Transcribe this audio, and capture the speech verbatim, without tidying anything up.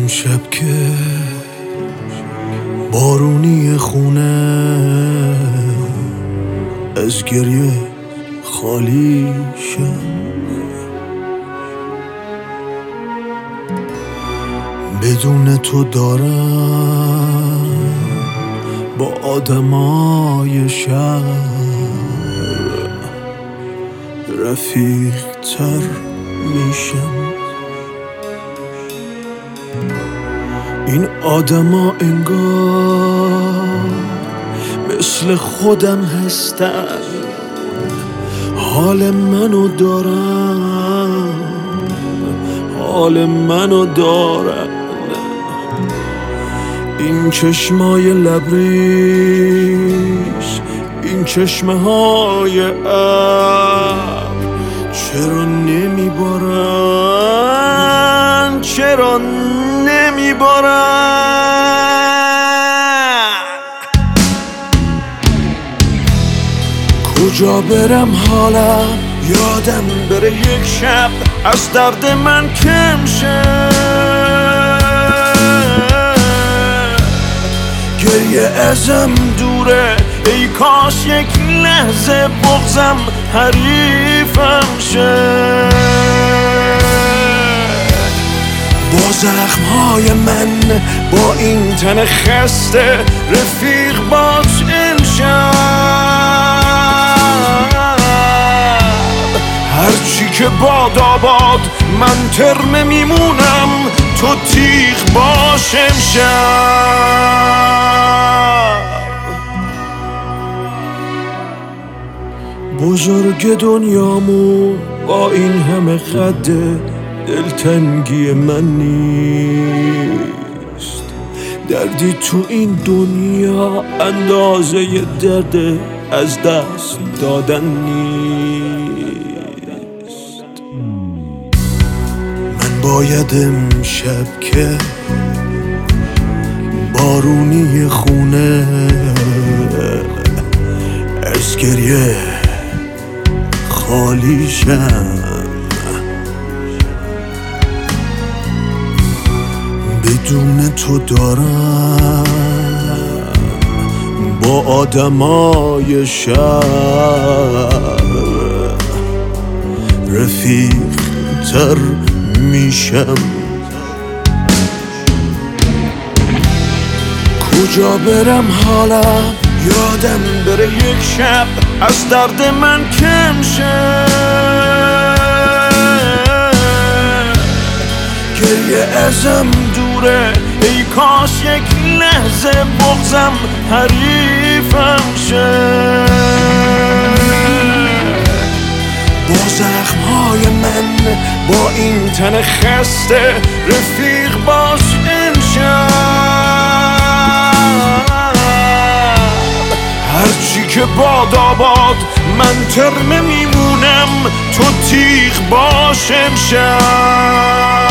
امشب که بارونی خونه از گریه خالی شم، بدون تو دارم با آدمای شهر رفیق تر میشم. این آدما انگار مثل خودم هستن، حال منو دارن، حال منو دارن. این چشمای لبریش، این چشمه های ابر چرا نمیبارن، چرا نمیبارن؟ کجا برم حالم یادم بره یک شب از درد من کم شه، گریه ازم دوره ای کاش یک لحظه بغضم حریفم شه. با زخمهای من با این تن خسته رفیق باش امشب، هرچی که باد آباد من ترمه میمونم، تو تیغ باش امشب. بزرگ دنیامو با این همه خد دلتنگی من نیست، دردی تو این دنیا اندازه درد از دست دادن نیست. من باید امشب که بارونی خونه از گریه خالی شم، بدون تو دارم با آدمای شهر رفیق تر میشم. کجا برم حالم یادم بره یک شب از درد من کم شه، گریه ازم دوره ای کاش یک لحظه بغضم حریفم شه. با زخمهای من با این تن خسته رفیق باش امشب، هرچی که باد آباد من ترمه میمونم، تو تیغ باش امشب.